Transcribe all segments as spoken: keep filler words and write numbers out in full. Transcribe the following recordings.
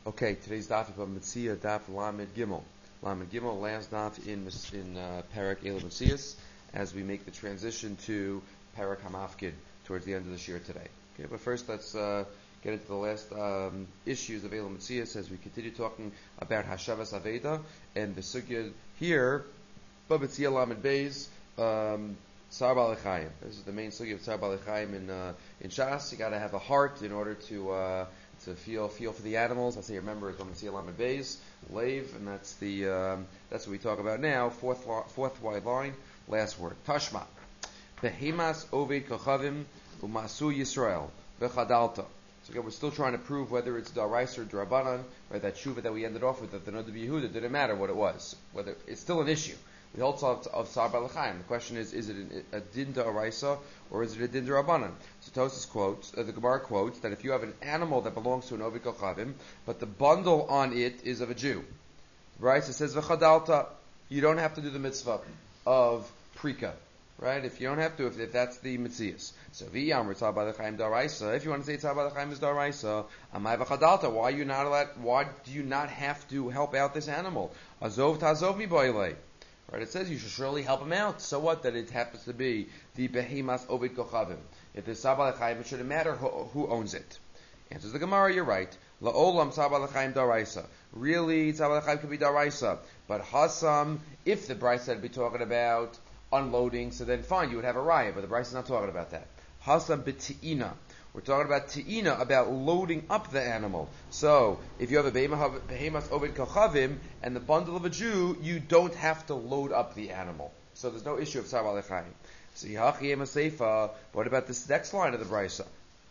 Okay, today's daf is about Metzia daf Lamed Gimel. Lamed Gimel, last daf in in uh, Parak Eila Metzias, as we make the transition to Parak Hamafkid towards the end of the shir today. Okay, but first let's uh, get into the last um, issues of Eila Metzias as we continue talking about Hashavas Aveda and the sugya here. But Metzia Lamed Beis. Um, Tsar Balechayim. This is the main sugya of Tsar Balechayim in uh, in Shas. You got to have a heart in order to uh, to feel feel for the animals. I say remember it's on the Lamed Beis, Lave, and that's the um, that's what we talk about now. Fourth fourth wide line, last word. Tashma. Behemas Oved Kochavim Umasu Yisrael Vechadalta. So again, we're still trying to prove whether it's Daraisa or Drabanan, right? That tshuva that we ended off with at the Nod of Yehuda didn't matter what it was. Whether it's still an issue. We hold of, of Tsar Balechayim. The question is, is it a, a din da'oraisa or is it a din da'rabanan? So Tosas quotes, uh, the Gemara quotes, that if you have an animal that belongs to an Ovid Kochavim, but the bundle on it is of a Jew, right? So it says, v'chadalta, you don't have to do the mitzvah of prika, right? If you don't have to, if, if that's the mitzias. So v'yamr Tsar Balechayim da'oraisa, if you want to say Tsar Balechayim is da'oraisa, amai v'chadalta, why are you not allowed, why do you not have to help out this animal? Azov ta'azov mi boilei. Right, it says you should surely help him out. So what that it happens to be the behemas ovid kochavim. If there's sabal echayim, it shouldn't matter who, who owns it. Answers the Gemara, you're right. La'olam sabal echayim daraisa. Really, sabal echayim could be daraisa. But hasam, if the Bryce had be talking about unloading, so then fine, you would have a riot. But the Bryce is not talking about that. Hasam b'ti'ina. We're talking about ti'ina, about loading up the animal. So, if you have a behemas ovid kochavim and the bundle of a Jew, you don't have to load up the animal. So there's no issue of Tsar Balechayim. So, Yahachiyem Seifa, what about this next line of the Brisa?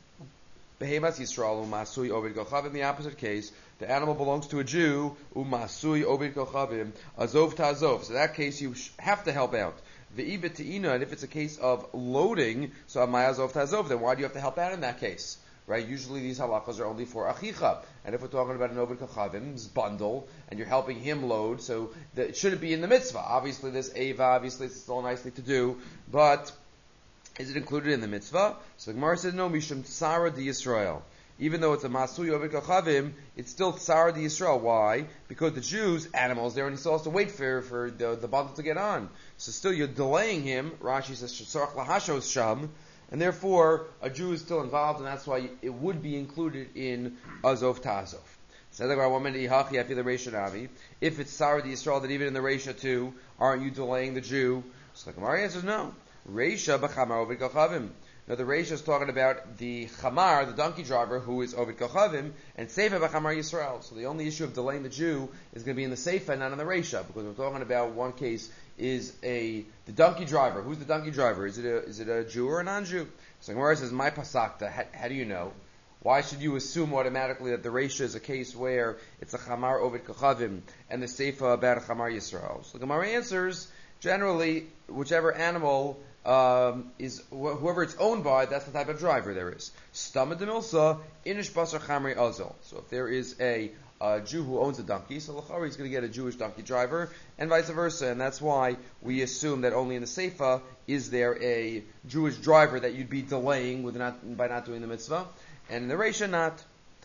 Behemas Yisrael u'masui ovid kochavim, the opposite case, the animal belongs to a Jew, u'masui ovid kochavim, azov ta'azov. So in that case, you have to help out. Ve'ibet and if it's a case of loading, so amayazov tazov, then why do you have to help out in that case? Right? Usually these halachas are only for achicha. And if we're talking about an ovid kochavim's bundle, and you're helping him load, so that it shouldn't be in the mitzvah. Obviously there's eva, obviously it's still nicely to do, but is it included in the mitzvah? So the Gemara says no, mishum tsara di Yisrael. Even though it's a masui ovid kochavim, it's still tsara di Yisrael. Why? Because the Jews, animals there, and he still has to wait for, for the, the bundle to get on. So still you're delaying him. Rashi says shetzarach lahashos sham, and therefore a Jew is still involved, and that's why it would be included in azov ta'azov. So the one minute ihachi after the Reisha Navi. If it's tsara di Yisrael, then even in the Reisha too, aren't you delaying the Jew? So the Gemara answers no. Reisha b'chamar ovid kochavim. Now the Reisha is talking about the Chamar, the donkey driver, who is Ovid Kochavim, and Seifa b'Chamar Yisrael. So the only issue of delaying the Jew is going to be in the Seifa, not in the Reisha, because we're talking about one case is a the donkey driver. Who's the donkey driver? Is it a is it a Jew or a non-Jew? So Gemara says, "My pasakta." How, how do you know? Why should you assume automatically that the Reisha is a case where it's a Chamar Ovid Kochavim and the Seifa about a Chamar Yisrael? So the Gemara answers, generally, whichever animal Um, is wh- whoever it's owned by, that's the type of driver there is. Stama demilsa inish basar chamri azal. So if there is a uh, Jew who owns a donkey, so l'chari is going to get a Jewish donkey driver, and vice versa. And that's why we assume that only in the Seifa is there a Jewish driver that you'd be delaying with not by not doing the mitzvah, and in the Reisha not.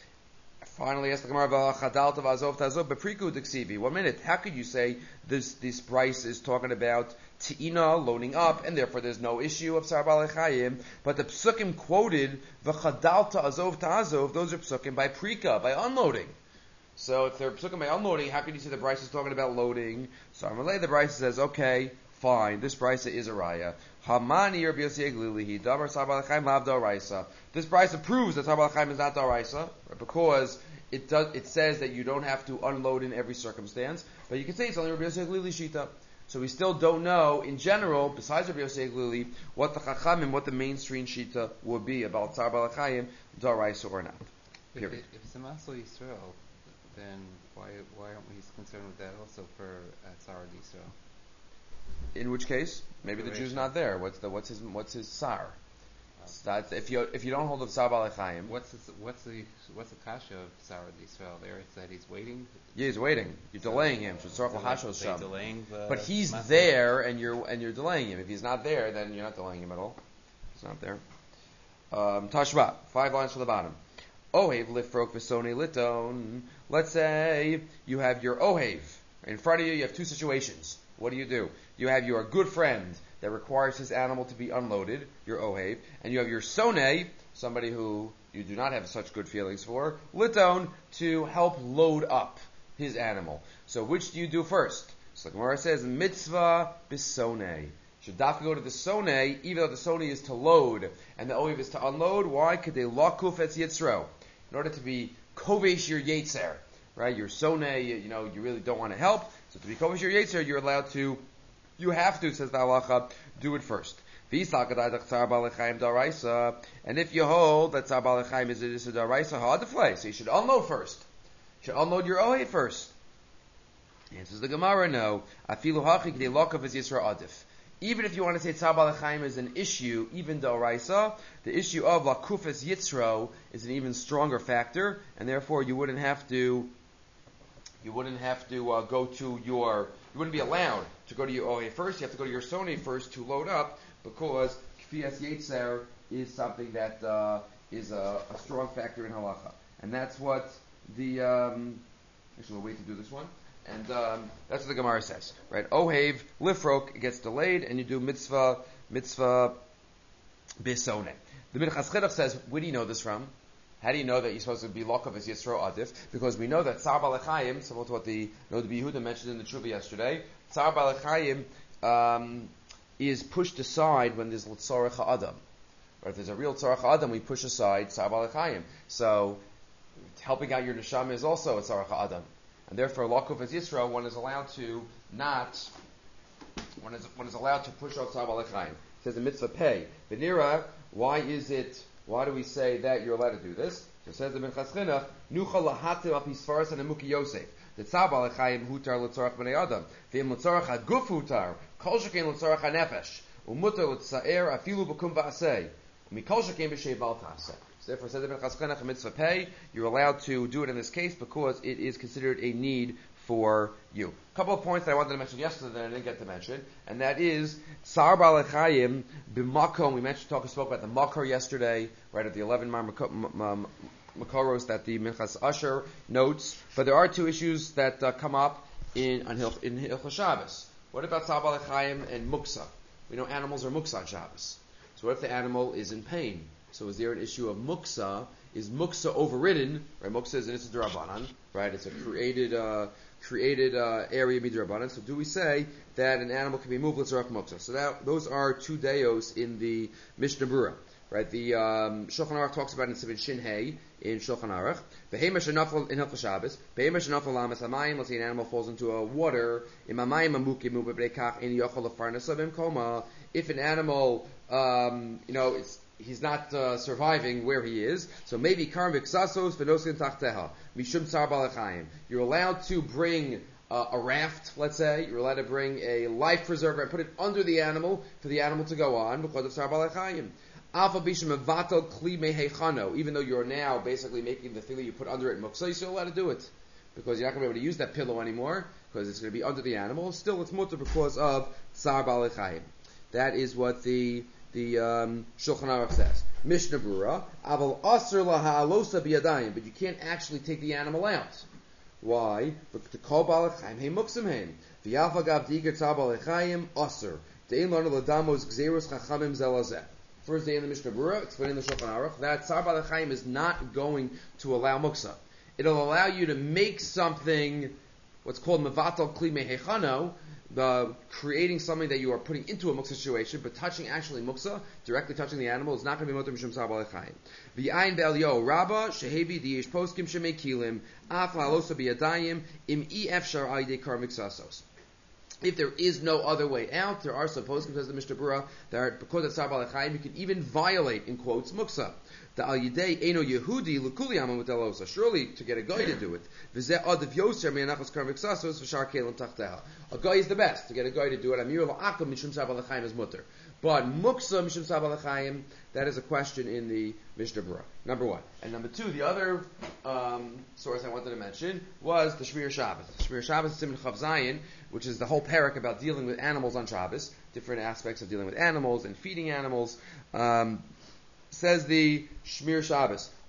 Finally, ask the Gemara, "Chadalta v'azov ta'azov bepriku d'ksivi." One minute, how could you say this this price is talking about Ti'ina, loading up, and therefore there's no issue of Tsar Balechayim, but the psukim quoted, v'chadalta azov ta'azov, those are psukim by prika, by unloading. So if they're psukim by unloading, how can you say the Bryce is talking about loading? So Amalei, the Bryce says, okay, fine, this Bryce is a raya. Hamani Rabbi Yossi Eglilihi, Damar Tsar Balechayim lav da'oraisa. This Bryce proves that Tsar Balechayim is not da'oraisa, because it does, it says that you don't have to unload in every circumstance, but you can say it's only Rabbi Yossi Eglili shita. So we still don't know, in general, besides Rabbi Yossi Eglili, what the Chachamim, what the mainstream shita would be about Tsar Balechayim, daraisa or not. If, if it's a Maslo Yisrael, then why why aren't we concerned with that also for uh, Tsar Yisrael? In which case, maybe the, the Jew's not there. What's the what's his what's his Tsar? That's, if you if you don't hold of Tsar Balechayim, what's the, what's the what's the kasha of Tsar Yisrael there? It's that he's waiting. Yeah, he's waiting. You're so delaying him. So delay, delaying the but he's Maslo. there, and you're and you're delaying him. If he's not there, then you're not delaying him at all. He's not there. Um, Tashba, five lines from the bottom. Ohev lifrok v'sone liton. Let's say you have your ohev. In front of you, you have two situations. What do you do? You have your good friend that requires his animal to be unloaded, your ohev, and you have your sone, somebody who you do not have such good feelings for, liton, to help load up his animal. So which do you do first? So the Gemara says, mitzvah bisone. Should dafka go to the sone, even though the sone is to load and the ohev is to unload. Why? Could they lakuf etz yitzro? In order to be kovesh your yetzer, right? Your sone, you, you know, you really don't want to help. So to be kovesh your yetzer, you're allowed to, you have to, says the halacha, do it first. And if you hold that tzar balechaim is a daraisa ha'adiflei, so you should unload first. You should unload your ohev first. Answers the Gemara, no. Afilu hachi k'dei lakav is yisra adif. Even if you want to say tzar balechaim is an issue, even daraisa, the issue of lakufes yitzro is an even stronger factor, and therefore you wouldn't have to, you wouldn't have to uh, go to your, you wouldn't be allowed to go to your ohev first. You have to go to your sone first to load up, because kfiyas yetzer is something that uh, is a, a strong factor in halacha, and that's what the. Um, actually, we'll wait to do this one. And um, that's what the Gemara says, right? Ohev, lifrok, it gets delayed, and you do mitzvah, mitzvah, bisone. The Minchas Chinuch says, where do you know this from? How do you know that you're supposed to be lokav as Yisro Adif? Because we know that Tzar Balechayim, similar to what the Nod Yehuda mentioned in the Tshuva yesterday, Tzar Balechayim um, is pushed aside when there's L'tzorech Ha'adam. Or if there's a real Tzorech Ha'adam, we push aside Tzar Balechayim. So, helping out your neshama is also a Tzorech Ha'adam. And therefore, Lakuf as Yisro, one is allowed to not, one is, one is allowed to push off Tzar Balechayim. It says in Mitzvah Pei, V'nira, why is it, why do we say that you're allowed to do this? So it says in Minchas Chinuch, Nucha lahatim al pisfaras and emuki Yosef. The Tzar Balechayim hutar l'tzorach b'nei Adam. V'im l'tzorach ha'guf hutar, kol shekein l'tzorach ha'nefesh. Umutar l'tzaer afilu b'kum v'aseh. Mikol shekein b'shei bal ta'aseh. Therefore, says in Minchas Chinuch mitzvah pei, you're allowed to do it in this case because it is considered a need for you. A couple of points that I wanted to mention yesterday that I didn't get to mention, and that is Tzar Balechayim b'makom. We mentioned, talk, spoke about the makor yesterday, right at the eleven mar makoros that the Minchas Usher notes. But there are two issues that uh, come up in on Hil, in Hilchos Shabbos. What about Tzar Balechayim and muksa? We know animals are muksa on Shabbos. So what if the animal is in pain? So is there an issue of muksa? Is muksa overridden? Right, muksa is an issa d'Rabbanan, right? It's a created uh, created uh, area midrabanan. So do we say that an animal can be moved l'tzorach muksa? So that those are two deos in the Mishnah Berurah, right? The um, Shulchan Aruch talks about it in Sivin Shin Hey in Shulchan Aruch. Behema shenafal in Hilchos Shabbos. Behema shenafal lamas hamayim. Let's say an animal falls into a water. Imamayim amukim ubebrekach in yochol lefarnasa b'mkoma. If an animal, um, you know, it's he's not uh, surviving where he is, so maybe karm v'ksasos v'noskin tachteha mishum tzar balechayim. You're allowed to bring uh, a raft, let's say. You're allowed to bring a life preserver and put it under the animal for the animal to go on because of tzar balechayim. Alpha bishum avatal kli mehechano. Even though you're now basically making the thing that you put under it muksa, you're still allowed to do it because you're not going to be able to use that pillow anymore because it's going to be under the animal. Still, it's mutter because of tzar balechayim. That is what the The um, Shulchan Aruch says. Mishnah Berurah, aval aser laha'alosa biyadayim, but you can't actually take the animal out. Why? Because to call balechayim hey muksim heim. V'yalfa gav diger tzar balechayim aser. De'in lana ladamos gzeros chachamim zelazeh. First day in the Mishnah Berurah, explaining the Shulchan Aruch, that tzar balechayim is not going to allow muksa. It'll allow you to make something, what's called mevatal kli mehechano, the creating something that you are putting into a muksa situation, but touching actually muksa, directly touching the animal, is not going to be motor mishum tzar balechayim. V'yayin be'elyo rabba shehevi diyish poskim shemekilim af la'alosa biyadayim im e efshar ayidei kar miksasos. If there is no other way out, there are some poskim, says the Mishnah Berurah, that are, because of tzar balechayim, you can even violate, in quotes, muksa. The al yidei eno Yehudi l'kuli amam v'telosa. Surely to get a guy to do it. V'zeh adav yoser me'anachos kar miksasos v'shar kelim tachteha. A guy is the best to get a guy to do it. Amir la'akum mishum tzar balechayim is mutter. But muksa mishum tzar balechayim, that is a question in the Mishnah Berurah. Number one. And number two, the other um, source I wanted to mention was the Shmir Shabbos. The Shmir Shabbos is Siman Chav Zayin, which is the whole parak about dealing with animals on Shabbos, different aspects of dealing with animals and feeding animals. Um, says the Shmir Shabbos,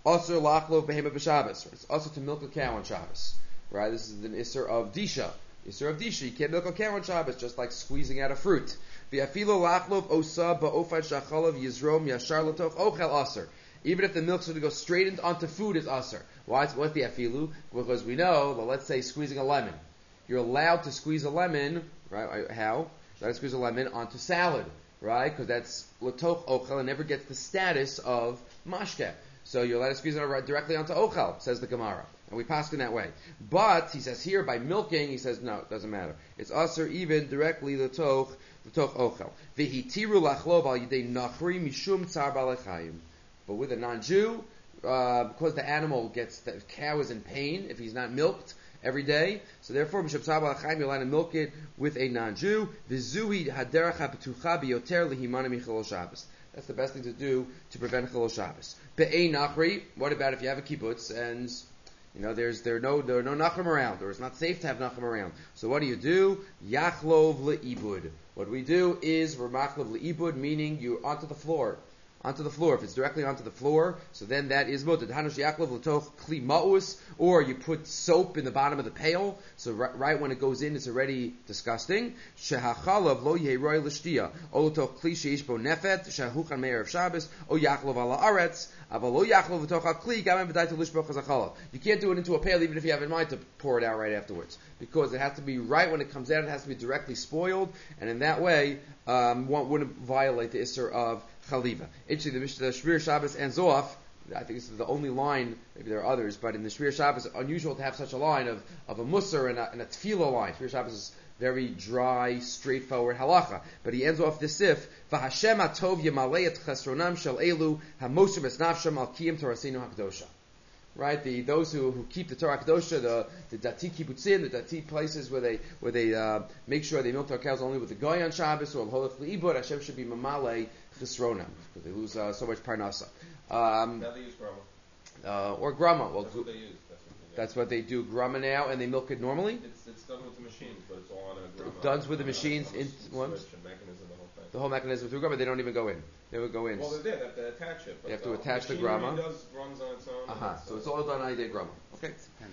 Also lachlov behema b'Shabbos. It's also to milk a cow on Shabbos. Right? This is an isser of disha. Isser of disha. You can't milk a cow on Shabbos, just like squeezing out a fruit. V'afilo lachlov osa ba'ofad shachalav yizrom yashar l'toch ochel aser. Even if the milk's going to go straight into, onto food, it's aser. Why? What's the afilu? Because we know, well, let's say squeezing a lemon. You're allowed to squeeze a lemon, right? How? You're allowed to squeeze a lemon onto salad, right? Because that's l'toch ochel and never gets the status of mashke. So you're allowed to squeeze it directly onto ochel, says the Gemara. And we pass in that way. But, he says here, by milking, he says, no, it doesn't matter. It's aser even directly l'toch, l'toch ochel. V'hitiru lachlov al yidei nachri mishum tzar balechayim. But with a non-Jew, uh, because the animal gets, the cow is in pain if he's not milked every day, so therefore, mishum tzar balechayim, you're allowed to milk it with a non-Jew. V'zuhi haderach ha'petucha biyoter lihimana michol Shabbos. That's the best thing to do to prevent Chilul Shabbos. Be'ei nachri. What about if you have a kibbutz and you know there's there are no there are no nachrim around, or it's not safe to have nachrim around? So what do you do? Yachlov leibud. What we do is we're machlov leibud, meaning you're onto the floor, onto the floor. If it's directly onto the floor, so then that is mutter. Hanush yachlov l'toch kli ma'us, or you put soap in the bottom of the pail, so right, right when it goes in, it's already disgusting. Shehachalav lo yehroi l'shtia, o l'toch kli sheish bo nefet, shehuchan me'er of Shabbos, o yachlov ala aretz, aval lo yachlov l'toch kli, gamen b'dai to lishbo chazachalav. You can't do it into a pail even if you have in mind to pour it out right afterwards, because it has to be right when it comes out. It has to be directly spoiled, and in that way, um, one wouldn't violate the isser of chaliva. Actually, the, the Shmir Shabbos ends off. I think this is the only line. Maybe there are others, but in the Shmir Shabbos, it's unusual to have such a line of, of a musar and a, and a tefillah line. Shmir Shabbos is very dry, straightforward halacha. But he ends off the sif. V'Hashem atov yemalei et chesronam shel elu hamosim es nafsham al kiyim torasinu hakdosha. Right, the those who, who keep the Torah Kedosha, the the dati kibbutzim, the dati places where they where they uh, make sure they milk their cows only with the goy on Shabbos or l'holach leibud. Hashem should be mamale chisronam because they lose uh, so much parnasa. Um, now they use grama. Uh, or grama. Well, that's what they use. That's what they do. Grama now, and they milk it normally. It's it's done with the machines, but it's all on a grama. Done with the machines in one. Mechanism, the whole thing. The whole mechanism through grama. They don't even go in. They would go in. Well, they're there. They have to attach it. But they have to the attach the machinery grama. Does runs on its own. Uh huh. So it's all done on a grama. Okay.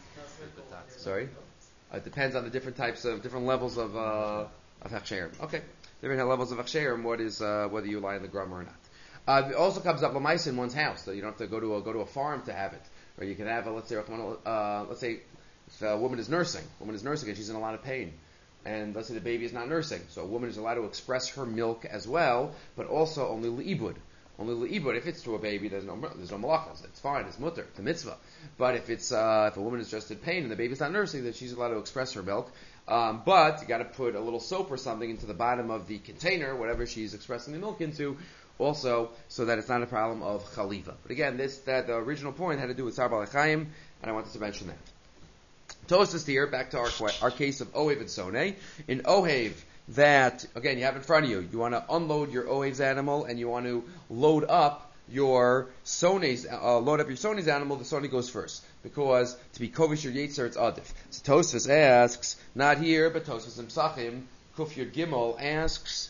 Sorry. Uh, it depends on the different types of different levels of uh, of hachsherim. Okay. Different levels of hachsherim. What is uh, whether you lie in the grama or not. Uh, it also comes up lamais in one's house, so you don't have to go to a, go to a farm to have it. Or you can have a, let's say, uh, let's say, if a woman is nursing, a woman is nursing and she's in a lot of pain, and let's say the baby is not nursing, so a woman is allowed to express her milk as well, but also only leibud. Only leibud. If it's to a baby, there's no there's no malachas. It's fine. It's mutter. It's a mitzvah. But if it's uh, if a woman is just in pain and the baby's not nursing, then she's allowed to express her milk. Um, but you got to put a little soap or something into the bottom of the container, whatever she's expressing the milk into, also, so that it's not a problem of chaliva. But again, this that the original point had to do with Tzar Balechayim, and I wanted to mention that. Tosfos here, back to our our case of Ohev and Soneh. In Ohev, that again you have in front of you, you want to unload your Ohev's animal, and you want to load up your Soneh's uh, load up your Soneh's animal. The Soneh goes first because to be kovish your yetzer it's adif. So Tosfos asks, not here, but Tosfos in Psachim, Kuf Yud Gimel asks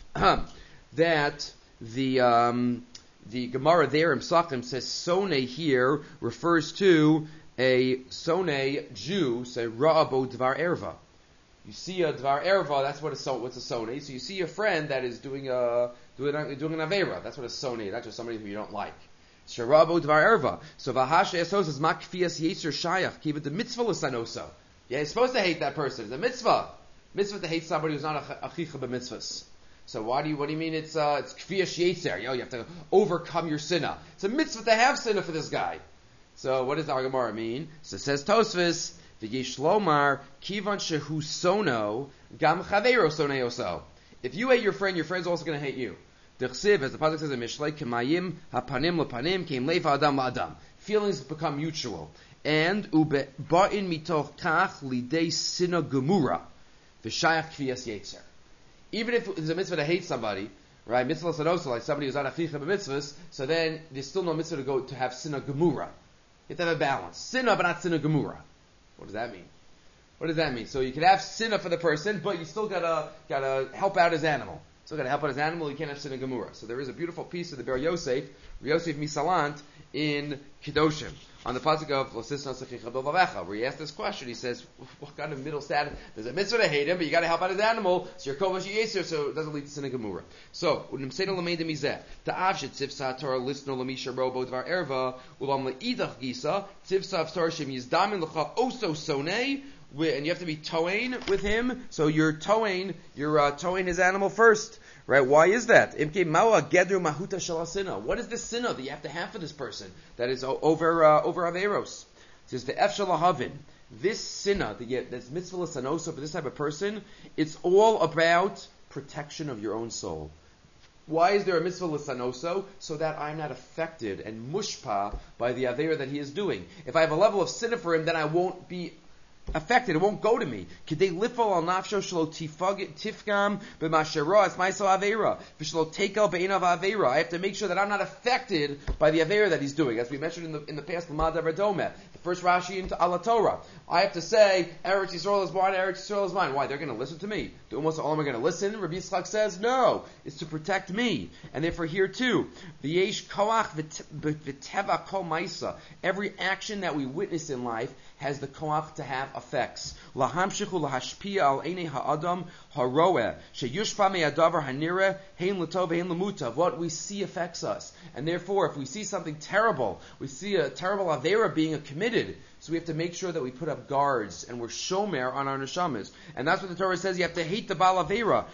that. The um, the Gemara there in Psachim says Soneh here refers to a Soneh Jew, say Ra'abo Dvar Erva. You see a Dvar Erva, that's what a so what's a Soneh. So you see a friend that is doing a doing a, doing an Avera. That's what a Soneh. That's just somebody who you don't like. Sharabo Dvar Erva. So Vahasha Esos is Makfias Yetzer Shayach. Keep it the mitzvah l'sanoso. Yeah, you're supposed to hate that person. It's a mitzvah. Mitzvah to hate somebody who's not a achicha b'mitzvahs. So why do you, what do you mean it's, uh, it's kfiyas yetzer? Yo, you have to overcome your sinna. It's a mitzvah to have sinna for this guy. So what does the Gemara mean? So it says Tosfos, v'yesh lomar, kivan shehu sono, gam chaveiro soneoso. If you hate your friend, your friend's also going to hate you. D'chsiv, as the pasuk says in Mishlei, kemayim hapanim lepanim, keim leifa adam la'adam. Feelings become mutual. And, ube ba'in mitoch kach lidei sinna gemura, v'shayach kfiyas yetzer. Even if it's a mitzvah to hate somebody, right? Mitzvah sanosa, like somebody who's not a chicha b'mitzvahs, so then there's still no mitzvah to go to have sinna gemura. You have to have a balance. Sinna, but not sinna gemura. What does that mean? What does that mean? So you can have sinna for the person, but you still gotta gotta help out his animal. So going to help out his animal, he can't have Sina Gemura. So there is a beautiful piece of the Ber Yosef, Yosef Misalant, in Kedoshim, on the pasuk of Losisna Sechicha Bilvavecha, where he asked this question. He says, what kind of middle status? There's a mitzvah to hate him, but you got to help out his animal, so you're kovash yeser, so it doesn't lead to Sina Gemura. So, unim seder lameid mizeh, ta'avshet tzivsa Torah listener lamisha robo dvar erva, ulam leidach gisa, tzivsa of Torah shem yizdamin lecha oso sonei, and you have to be toeing with him, so you're toeing, you're uh, toeing his animal first, right? Why is that? Imke mawa gedru mahuta shalasina. What is the sinna that you have to have for this person that is over uh, over averos? It says the efshalahavin. This sinna that you, that's mitzvah l'sanoso for this type of person, it's all about protection of your own soul. Why is there a mitzvah l'sanoso? So that I'm not affected and mushpa by the avera that he is doing. If I have a level of sinna for him, then I won't be affected. It won't go to me. Kidei lifol al nafsho shelo tifgam b'mashero as ma'aseh avera v'shelo tekel be'einav avera. I have to make sure that I'm not affected by the avera that he's doing. As we mentioned in the in the past, l'mad averdome, the first Rashi into Ala Torah. I have to say, Eretz Yisrael is mine, Eretz Yisrael is mine. Why? They're going to listen to me. Do almost all of them are going to listen? Rabbi Yitzchak says, no. It's to protect me. And therefore here too, v'yesh koach v'teva kol ma'isa. Every action that we witness in life has the koach to have effects. Lahamshichu lahashpia al einei ha'adam haroeh sheyushpa me'adavar hanireh hein l'tov hein l'mutav. What we see affects us. And therefore, if we see something terrible, we see a terrible avera being committed, so we have to make sure that we put up guards and we're shomer on our neshamas. And that's what the Torah says. You have to hate the Baal Avera.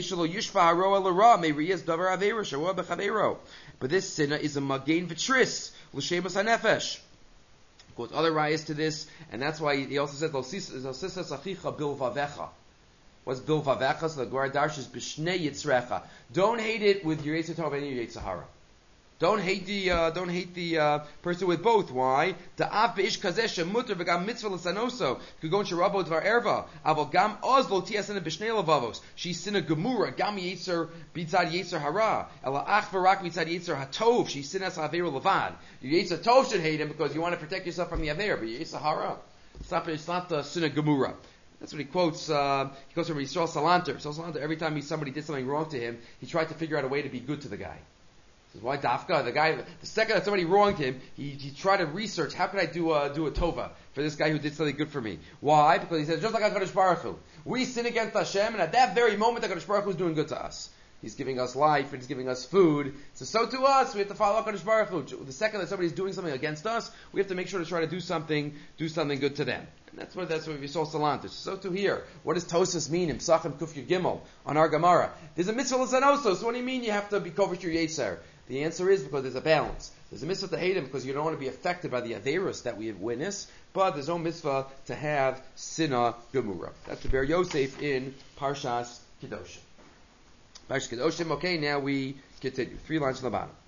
But this sinna is a magain v'tris l'shemas hanefesh. Goes other rayas to this, and that's why he also said Losisas achicha bilvavecha. What's bilvavecha? So the Gemara Darsh is b'shnei yitzrecha. Don't hate it with your Yetzer Tov and your Yetzer Hara. Don't hate the uh, don't hate the uh, person with both. Why? The av beish kazesh muter v'gam mitzvah l'sanoso kugon sherabo dvar erva aval gam ozlo tiasena b'shnei levavos she's sina gemura gam yetzer bitzad yetzer hara ela ach v'rak bitzad yetzer hatov she's sinas avera levad. Your yetzer tov should hate him because you want to protect yourself from the avera, but your yetzer hara it's not it's not the sina gemura. That's what he quotes. Uh, he quotes from Yisrael Salanter. Yisrael Salanter. Every time he, somebody did something wrong to him, he tried to figure out a way to be good to the guy. Why dafka? The guy, the second that somebody wronged him, he, he tried to research how can I do a, do a tova for this guy who did something good for me. Why? Because he says just like HaKadosh Baruch Hu, we sin against Hashem, and at that very moment HaKadosh Baruch Hu is doing good to us. He's giving us life and he's giving us food. So so to us, we have to follow HaKadosh Baruch Hu. The second that somebody's doing something against us, we have to make sure to try to do something do something good to them. And that's what that's what we saw Salantis. So to here, what does Tosas mean in Psachim Kuf Yud Gimel on our Gemara? There's a mitzvah l'sanoso. So what do you mean you have to be kovish your yetzer? The answer is because there's a balance. There's a mitzvah to hate him because you don't want to be affected by the averus that we have witnessed, but there's no mitzvah to have sinna gemura. That's the Ber Yosef in Parshas Kedoshim. Parshas Kedoshim. Okay, now we continue. Three lines from the bottom.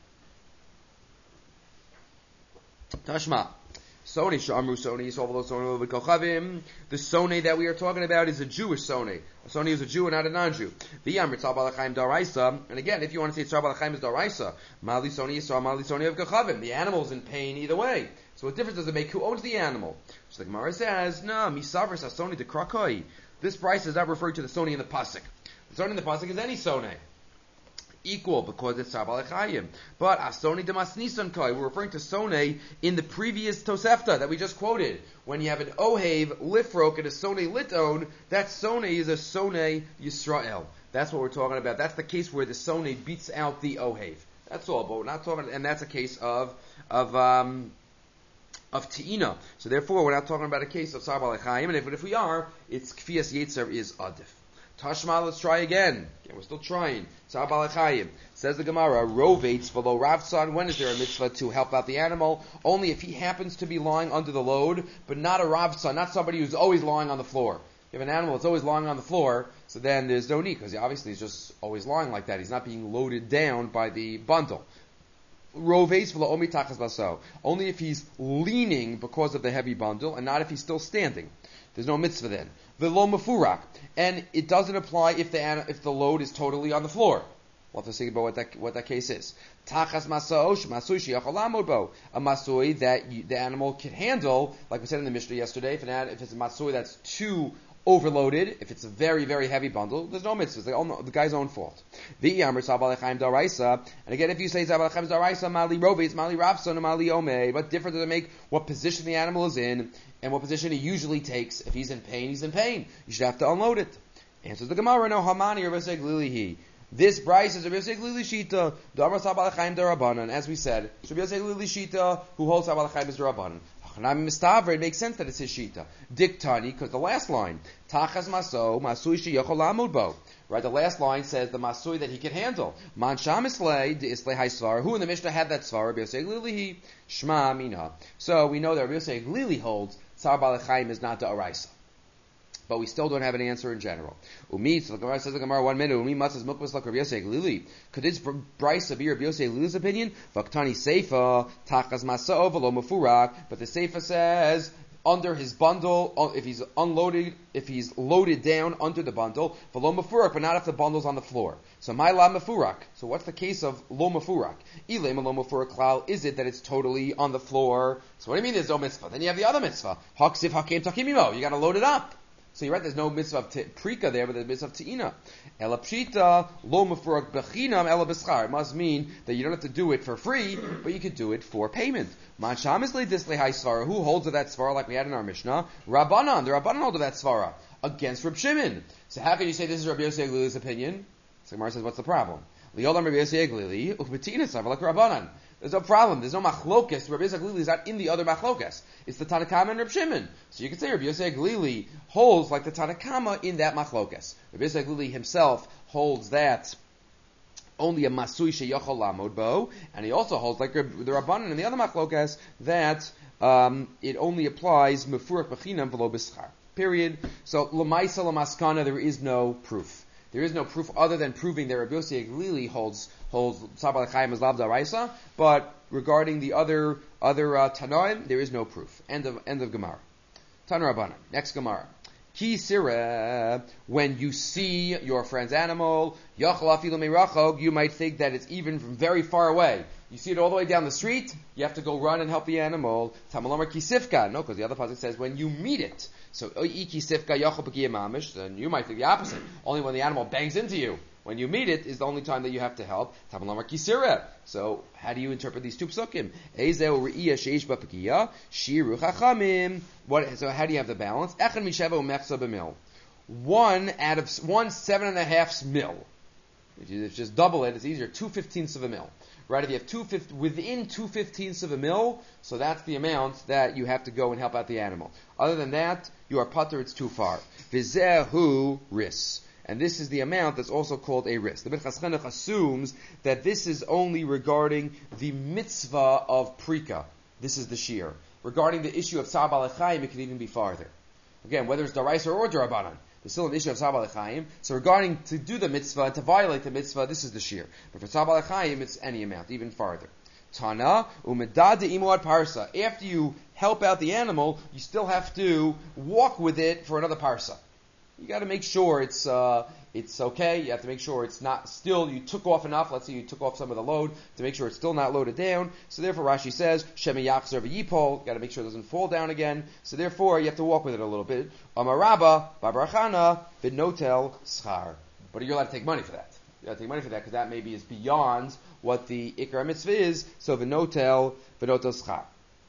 Tashma. Sone Shamru Sone Yisrael Sone Kochavim. The Sone that we are talking about is a Jewish Sone. A Sone is a Jew and not a non-Jew. The Amr Tzal Balachayim Daraisa. And again, if you want to say Tzal Balachayim is Daraisa, Mali Sone Yisrael Mali Sone of Kochavim. The animal's in pain either way. So what difference does it make? Who owns the animal? So the Gemara says, no, Misavris Sone de Krakoi. This price is not referring to the Sone in the pasuk. The Sone in the pasuk is any Sone. Equal because it's Tzar Balachayim. But Asoni Demas Nisan Koi, we're referring to Sone in the previous Tosefta that we just quoted. When you have an Ohev, Lifrok, and a Sone Liton, that Sone is a Sone Yisrael. That's what we're talking about. That's the case where the Sone beats out the Ohev. That's all, but we're not talking, and that's a case of, of, um, of Te'ina. So therefore, we're not talking about a case of Tzar Balachayim, and if, but if we are, it's Kfias Yetzer is Adif. Tashma, let's try again. Okay, we're still trying. Tzar Balachayim. Says the Gemara, Rovates below Ravsan. When is there a mitzvah to help out the animal? Only if he happens to be lying under the load, but not a Ravsan, not somebody who's always lying on the floor. You have an animal that's always lying on the floor, so then there's no need, because obviously he's just always lying like that. He's not being loaded down by the bundle. Rovates below Omi Tachas Baso. Only if he's leaning because of the heavy bundle, and not if he's still standing. There's no mitzvah then. V'lo mefurak, and it doesn't apply if the if the load is totally on the floor. We'll have to think about what that what that case is. Tachas masosh masui sheyachol lamod bo, a masui that you, the animal can handle, like we said in the Mishnah yesterday. If an if it's a masui that's too overloaded, if it's a very, very heavy bundle, there's no mitzvah. It's like, oh, no, the guy's own fault. The Yamar Sabal Chaim Daraisa. And again, if you say Sabal Chaim Daraisa, Mali Rovi, it's Mali Rafson, and Mali Ome. What difference does it make what position the animal is in and what position he usually takes? If he's in pain, he's in pain. You should have to unload it. Answers the Gemara, no Hamani or Veseg Lilihi. This Bryce is a Veseg Lili Shita, Damar Sabal Chaim Darabanan. As we said, it's a Veseg Lili Shita who holds Sabal Chaim Darabanan. It makes sense that it's his shita. Diktani, because the last line, Tachas Maso, Masui Sheyachol Lamud Bo. Right, the last line says the Masui that he can handle. Man Sham Islay, the Islay Hai Svar. Who in the Mishnah had that Svar? Rabbi Yosef Glili, Shma Mina. So we know that Rabbi Yosef Glili holds Tzar Balachayim is not the Araisa. But we still don't have an answer in general. Umi, so the Gemara says the Gemara one minute. Umi matzas mukbas like Rabbi Yosef Glili. Could this Bryce be Rabbi Yosef Glili's opinion? Vaktani Seifa tachas masao v'lo mafurak. But the Seifa says under his bundle, if he's unloaded, if he's loaded down under the bundle, v'lo mafurak, but not if the bundle's on the floor. So my la mafurak. So what's the case of lo mafurak? Ilem lo mafurak klal. Is it that it's totally on the floor? So what do you mean there's no mitzvah? Then you have the other mitzvah. Haksiv hakem takimimo. You got to load it up. So you're right, there's no mitzvah of t- prika there, but there's mitzvah of te'ina. Ela pshita, lo mefurak bechinam, ela b'schar. It must mean that you don't have to do it for free, but you could do it for payment. Man shamis le dislei hai svara. Who holds of that svara like we had in our Mishnah? Rabbanan. The Rabbanan hold of that svara against Reb Shimon. So how can you say this is Rabbi Yosef Glili's opinion? So Gemara says, what's the problem? Li'olam Rabbi Yosef Glili, u'betina tzava like Rabbanan. There's no problem. There's no machlokes. Rabbi Yosef Glili is not in the other machlokes. It's the Tanakama and Reb Shimon. So you could say Rabbi Yosef Glili holds like the Tanakama in that machlokes. Rabbi Yosef Glili himself holds that only a masui sheyachol lamod bo, and he also holds like the Rabbanan and the other machlokes that um, it only applies mefurak b'chinam v'lo b'schar. Period. So l'maisa l'maskana, there is no proof. There is no proof other than proving that Rabbi Yosef Glili holds holds Sabal Chaim as Lav Daraisa, but regarding the other other uh, Tanoim, there is no proof. End of end of Gemara. Tan Rabbanan. Next Gemara. Ki sira, when you see your friend's animal, yachal afilu meirachog, you might think that it's even from very far away. You see it all the way down the street, you have to go run and help the animal. Tamalomar kisifka. No, because the other pasuk says when you meet it. So kisifka yachal b'kiyah mamish, then you might think the opposite. Only when the animal bangs into you. When you meet it is the only time that you have to help. Tamalomar kisira. So how do you interpret these two psukim? Ezeu re'iyah sheish b'pekiyah, shiru chachamim. What? So how do you have the balance? Echad misheva u'mechza b'mil. One out of one seven and a half mil. If you just double it, it's easier. Two fifteenths of a mil. Right? If you have two fifth, within two fifteenths of a mil, so that's the amount that you have to go and help out the animal. Other than that, you are putter, it's too far. Vizehu ris. And this is the amount that's also called a ris. The Beit Chaschenach assumes that this is only regarding the mitzvah of prika. This is the shear. Regarding the issue of Tzar Balachayim, it can even be farther. Again, whether it's Daraisa or Darabanan, there's still an issue of Tzar Balachayim. So regarding to do the mitzvah and to violate the mitzvah, this is the shear. But for Tzar Balachayim, it's any amount, even farther. Tana umedad imuad parsa. After you help out the animal, you still have to walk with it for another parsa. You got to make sure it's uh, it's okay. You have to make sure it's not still. You took off enough. Let's say you took off some of the load to make sure it's still not loaded down. So therefore, Rashi says shemi yachzer v'yipol. Got to make sure it doesn't fall down again. So therefore, you have to walk with it a little bit. Amaraba babrachana v'notel schar. But you're allowed to take money for that. You have to take money for that because that maybe is beyond what the ikar mitzvah is. So v'notel v'notel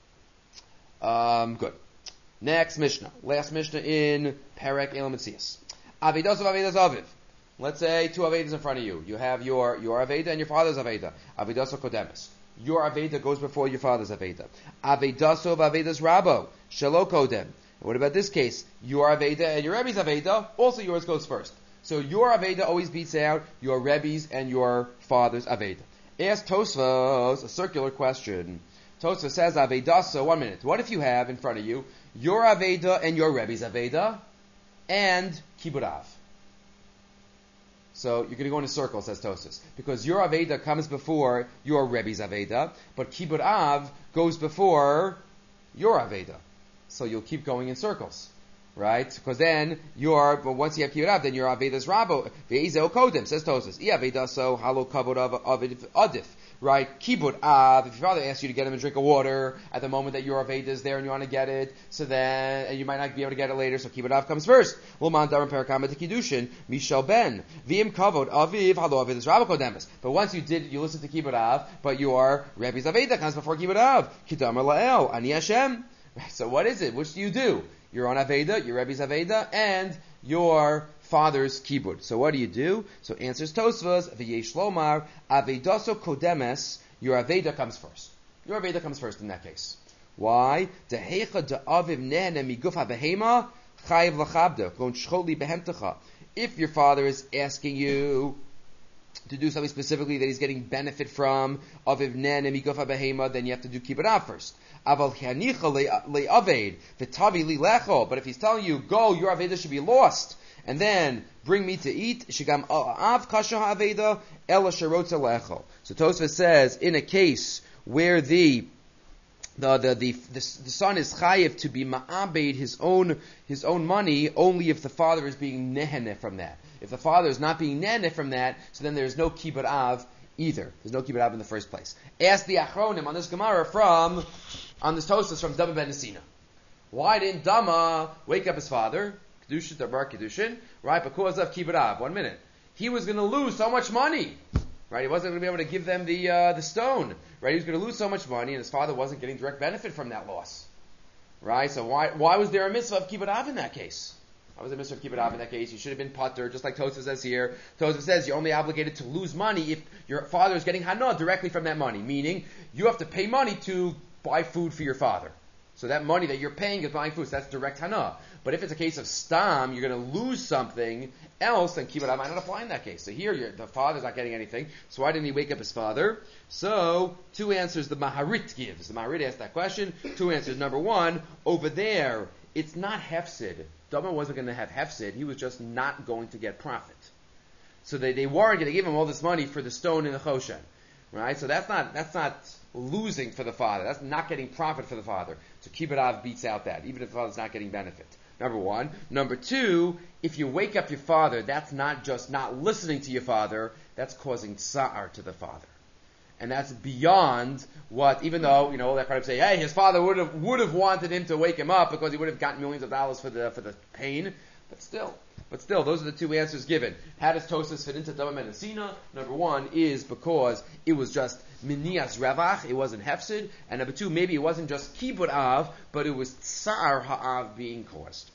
schar. Um, good. Next Mishnah. Last Mishnah in Perek Elam Metzias. Avedas of Avedas Aviv. Let's say two Avedas in front of you. You have your, your Aveda and your father's Aveda. Avedas of Kodemis. Your Aveda goes before your father's Aveda. Avedas of Avedas Rabo. Shelo Kodem. What about this case? Your Aveda and your Rebbe's Aveda, also yours goes first. So your Aveda always beats out your Rebbe's and your father's Aveda. Ask Tosfos a circular question. Tosfos says Avedas, one minute. What if you have in front of you your Aveda and your Rebbe's Aveda, and Kibbud Av? So you're going to go in a circle, says Tosfos, because your Aveda comes before your Rebbe's Aveda, but Kibbud Av goes before your Aveda. So you'll keep going in circles, right? Because then your, but once you have Kibbud Av, then your Aveda's Rabo, Ve'ezeo Kodem, says Tosfos. I Aveda so halo kavod of adif. right? Kibud av, if your father asks you to get him a drink of water at the moment that your Aveda is there and you want to get it, so then, and you might not be able to get it later, so Kibud av comes first. L'man darim perakama tekidushin, mishal ben, v'im kavod aviv, halo aviv, rabba kodemis. But once you did, you listened to Kibud av, but your Rebbe's Aveda comes before Kibud av. Kidamar la'el, ani Hashem. So what is it? Which do you do? Your own Aveda, your Rebbe's Aveda, and your father's kibud. So what do you do? So answers Tosfos, v'yesh lomar, avedaso kodemes, your Aveda comes first. Your Aveda comes first in that case. Why? Dehecha de'aviv nehne miguf ha'behema, chayiv lachabda, klon shcholi behemtecha. If your father is asking you to do something specifically that he's getting benefit from, aviv nehne miguf ha'behema, then you have to do kibud av first. Aval chanicha le'aved, v'tavi li lecho. But if he's telling you, go, your Aveda should be lost, and then bring me to eat. Shigam av kasha ha'aveda ela sherotza lecho. So Tosfos says, in a case where the the the the, the, the son is chayiv to be ma'abed his own his own money, only if the father is being nehene from that. If the father is not being nehene from that, so then there's no kibud av either. There's no kibud av in the first place. Ask the achronim on this Gemara from on this Tosfos from Dama ben Nesina. Why didn't Dama wake up his father? Kedushin, Dabar Kedushin, right? Because of Kibud av. One minute. He was going to lose so much money, right? He wasn't going to be able to give them the uh, the stone, right? He was going to lose so much money, and his father wasn't getting direct benefit from that loss, right? So why why was there a mitzvah of Kibud av in that case? Why was there a mitzvah of Kibud av in that case? You should have been putter, just like Tosfos says here. Tosfos says you're only obligated to lose money if your father is getting hana directly from that money, meaning you have to pay money to buy food for your father. So that money that you're paying is buying food, so that's direct hana. But if it's a case of stam, you're going to lose something else, then kibud av might not apply in that case. So here, you're, the father's not getting anything. So why didn't he wake up his father? So, two answers the Maharit gives. The Maharit asked that question. Two answers. Number one, over there, it's not hefsid. Dama wasn't going to have hefsid. He was just not going to get profit. So they, they weren't going to give him all this money for the stone in the Choshen. Right? So that's not, that's not losing for the father. That's not getting profit for the father. So kibud av beats out that, even if the father's not getting benefit. Number one. Number two, if you wake up your father, that's not just not listening to your father, that's causing tsa'ar to the father. And that's beyond what, even though, you know, that kind of say, hey, his father would have, would have wanted him to wake him up because he would have gotten millions of dollars for the, for the pain, but still. But still, those are the two answers given. How does Tosfos fit into Dama ben Nesina? Number one is because it was just minias revach, it wasn't hefsid. And number two, maybe it wasn't just kibud av, but it was tsar ha'av being caused.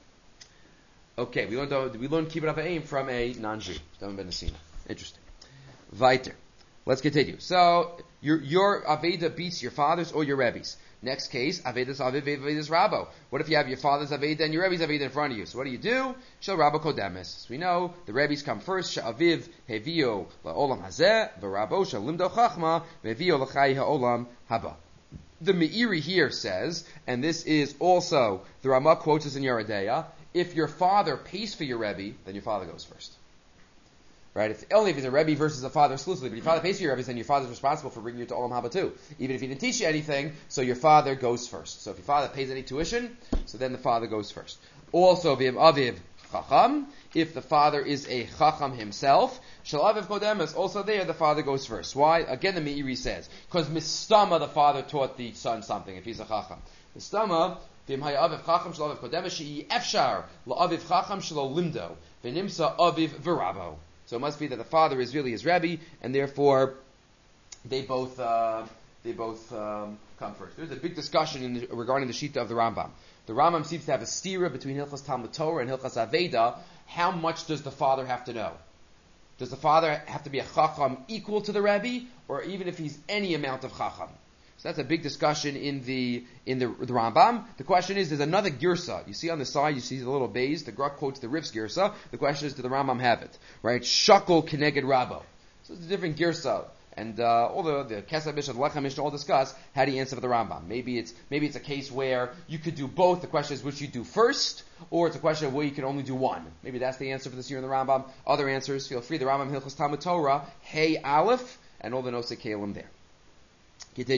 Okay, we learned we learned kibud av ha'im from a non-Jew, Dama ben Nesina. Interesting. Weiter. Let's continue. So your your Aveda beats your father's or your Rebbe's. Next case, Avedas Aviv, Avedas Rabo. What if you have your father's Aveda and your Rebbe's Aveda in front of you? So what do you do? Shel Rabo Kodemes. So we know the Rebbe's come first. She'aviv hevio la'olam hazeh, v'Rabo shel limdo chachma, v'hevio l'chai ha'olam haba. The Meiri here says, and this is also, the Ramah quotes this in Yeridea, if your father pays for your Rebbe, then your father goes first. Right? If, only if it's a Rebbe versus a father exclusively. But if your father pays for your Rebbe, then your father's responsible for bringing you to Olam Haba too. Even if he didn't teach you anything, so your father goes first. So if your father pays any tuition, so then the father goes first. Also, V'im Aviv Chacham, if the father is a Chacham himself, Shal Aviv Kodemes, also there the father goes first. Why? Again the Meiri says, because Mistama the father taught the son something, if he's a Chacham. Mistama, V'im Haya Aviv Chacham Shal Aviv Kodemes, She'i Efshar, La'aviv Chacham Shal Limdo, V'nimsa Aviv V'Rabo. So it must be that the father is really his Rebbe, and therefore they both uh, they both um, come first. There's a big discussion in the, regarding the Shita of the Rambam. The Rambam seems to have a stira between Hilchas Talmud Torah and Hilchas Aveda. How much does the father have to know? Does the father have to be a Chacham equal to the Rebbe, or even if he's any amount of Chacham? So that's a big discussion in the in the, the Rambam. The question is, there's another girsa. You see on the side, you see the little bays. The Gruk quotes the Rif's girsa. The question is, did the Rambam have it? Right? Shakol keneged Rabo. So it's a different girsa. And uh, all the the Kesef Mishnah, the Lechem Mishnah all discuss how do you answer for the Rambam. Maybe it's maybe it's a case where you could do both. The question is which you do first, or it's a question of where you can only do one. Maybe that's the answer for this year in the Rambam. Other answers, feel free. The Rambam Hilchos Talmud Torah, Hey Aleph, and all the Nosei Kalim there. Continue.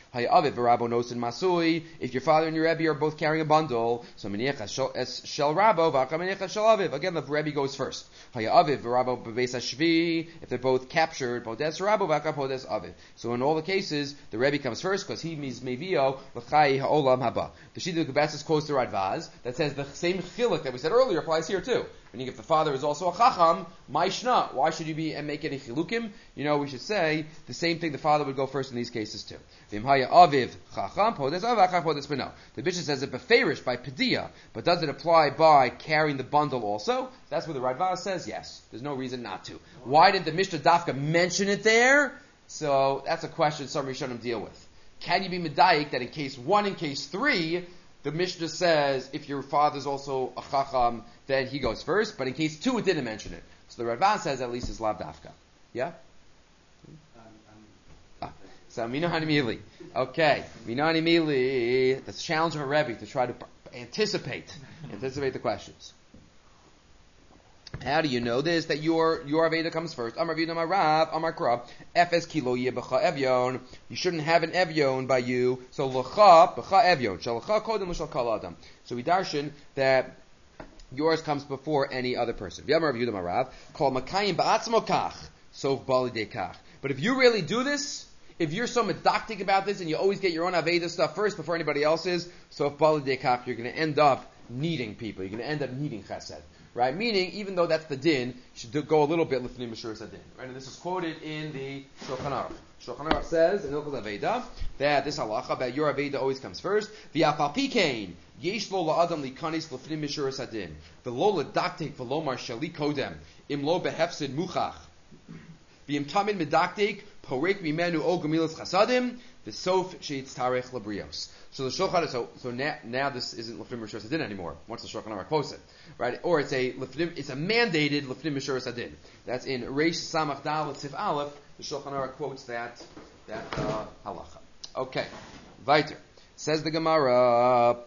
Hayaviv v'Rabbo nosin masui. If your father and your Rebbe are both carrying a bundle, so minicha shel Rabbo v'aka minicha shel Aviv. Again, the Rebbe goes first. Hayaviv v'Rabbo b'beis hashvi. If they're both captured, podes Rabbo v'aka podes Aviv. So in all the cases, the Rebbe comes first because he means mevio l'chai ha'olam haba. The Shita Gebassis quotes the Radvaz that says the same chiluk that we said earlier applies here too. Meaning, if the father is also a chacham, maishna, why should you be and make any chilukim? You know, we should say the same thing. The father would go first in these cases too. V'imhaya aviv chacham podes aviv achar podes beno. The Mishnah says it beferish by pedia, but does it apply by carrying the bundle also? That's where the Radvaz says yes. There's no reason not to. Why did the Mishnah Dafka mention it there? So that's a question some Rishonim deal with. Can you be medayik that in case one, in case three, the Mishnah says if your father's also a chacham, then he goes first, but in case two, it didn't mention it. So the Radvan says at least it's lav dafka. Yeah? Ah. So minahani mili. Okay. Minahani mili. That's a challenge of a Rebbe to try to anticipate, anticipate the questions. How do you know this? That your your Aveda comes first. Amar Vidam Arav, Amar Kra, Efes kilo yebecha evyon. You shouldn't have an evyon by you. So lecha becha evyon. Shal lecha kodem l'shal kal adam. So we darshan that yours comes before any other person. V'amar Vidam Arav, call makayim ba'atzmo kach, sof bali de kach. But if you really do this, if you're so medactic about this and you always get your own Aveda stuff first before anybody else's, sof bali de kach, you're going to end up needing people. You're going to end up needing chesed. Right? Meaning, even though that's the din, you should go a little bit lifnei mishuras hadin. Right? And this is quoted in the Shulchan Aruch. Shulchan Aruch says in Hilchos Aveda that this halacha about your Aveda always comes first. V'afal pikein yesh lo la'adam likanis lifnei mishuras hadin. V'lo ledaktek v'lo mar shali kodem im lo behefsid muchach. V'im tamid medaktek porek mimenu o gemilas chasadim v'sof sheitztarech labrios. So the Shulchan, so so now, now this isn't lefnim mishuras hadin anymore. Once the Shulchan Aruch quotes it, right? Or it's a lefnim, it's a mandated lefnim mishuras hadin. That's in Reish Samach Dal Tzif Aleph. The Shulchan Aruch quotes that that uh, halacha. Okay, weiter says the Gemara.